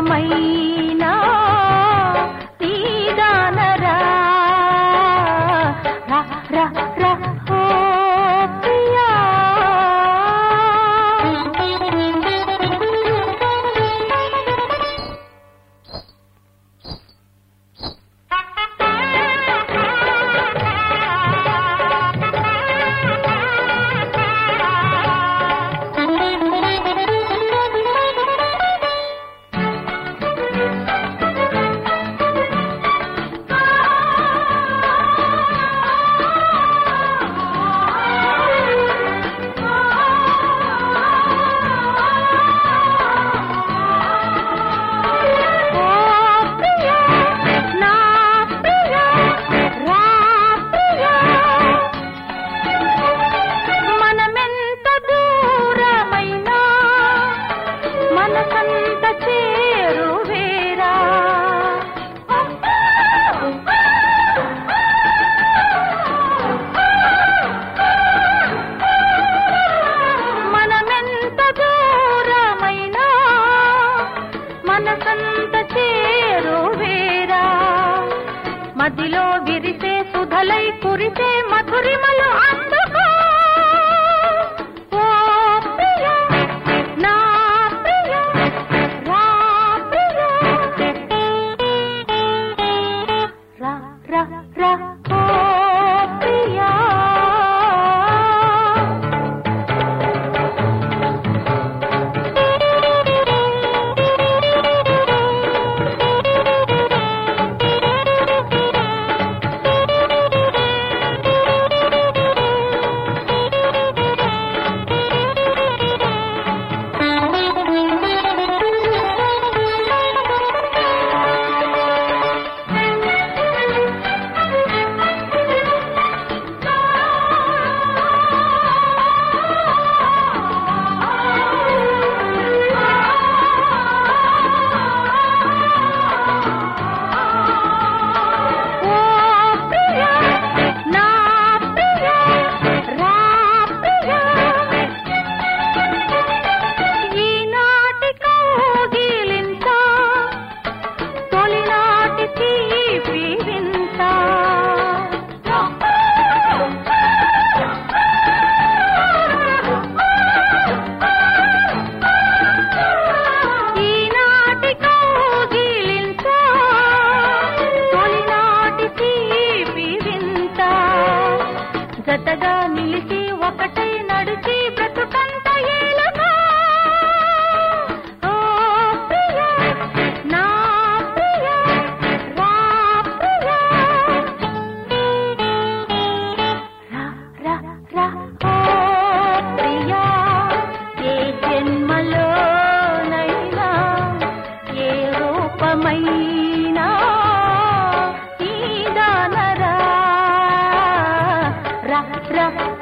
రూపమైనా నీదానరా రా రా రా ఓ ప్రియా మదిలో విరిసే సుధలై కురిసే మధురిమలు అందుకో ఓ ప్రియా నా ప్రియా రా ప్రియా రా రా రా ఓ ప్రియా జతగా నిలిచి ఒకటై నడిచి బ్రతుకంత ఏలుగా ఓ ప్రియా నా ప్రియా రా ప్రియా రా రా రా ఓ ప్రియా ఏ జన్మలోనైనా ఏ రూపమైనా నీదానరా రా రా